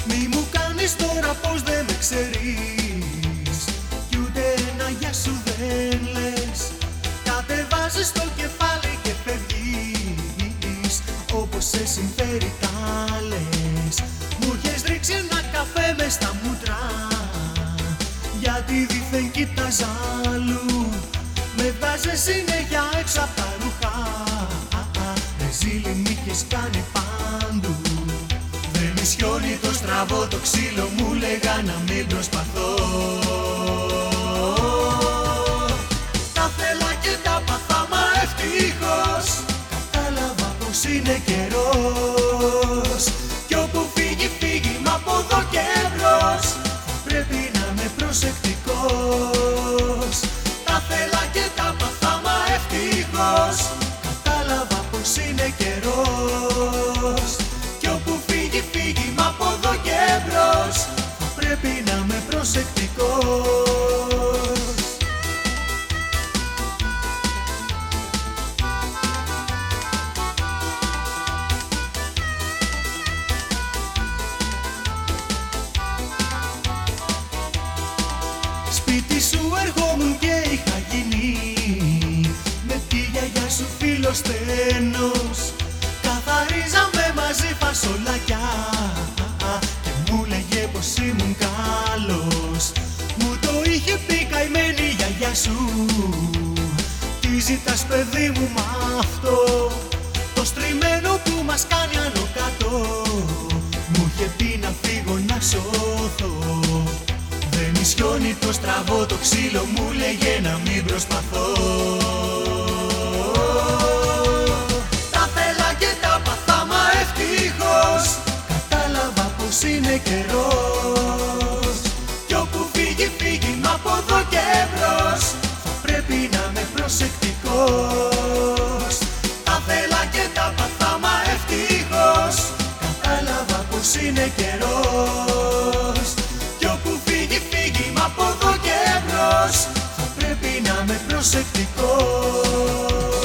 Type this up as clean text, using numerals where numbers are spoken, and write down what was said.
Μη μου κάνεις τώρα πως δεν με ξέρεις, κι ούτε ένα γεια σου δεν λες. Κατεβάζεις το κεφάλι και φεύγεις, όπως σε συμφέρει τα λες. Μου έχεις ρίξει ένα καφέ μες στα μούτρα, γιατί δίθεν κοίταζα αλλού. Με βγάζεις συνέχεια έξω απ' τα ρούχα, ρεζίλι μ' είχες κάνει παντού. Δεν ισιώνει το στραβό το ξύλο, μου λέγα να μην προσπαθώ. Τα θέλα και τα παθά, μα ευτυχώς κατάλαβα πως είναι καιρός. Κι όπου φύγει φύγει, μα από εδώ και μπρος θα πρέπει να είμαι προσεκτικός. Τα θέλα και τα παθά, μα ευτυχώς κατάλαβα πως είναι καιρός. Κι όπου φύγει φύγει, μα από εδώ και μπρος θα πρέπει να είμαι προσεκτικός. Σπίτι σου ερχόμουν και είχα γίνει με τη γιαγιά σου φίλος στενός. Καθαρίζαμε μαζί φασολάκια και μου λέγε πως ήμουν καλός. Μου το είχε πει καημένη η γιαγιά σου, τι ζητάς παιδί μου μ' αυτό, το στριμμένο που μας κάνει άνω κάτω. Μου είχε πει να φύγω να σώθω. Δεν ισιώνει το στραβό το ξύλο, μου λέγε να μην προσπαθώ. Τα θέλα και τα παθά, μα ευτυχώς κατάλαβα πως είναι καιρός. Κι όπου φύγει φύγει, μα από εδώ και μπρος θα πρέπει να είμαι προσεκτικός. Τα θέλα και τα παθά, μα ευτυχώς κατάλαβα πως είναι καιρός. Κι όπου φύγει φύγει, μα από εδώ και μπρος θα πρέπει να είμαι προσεκτικός.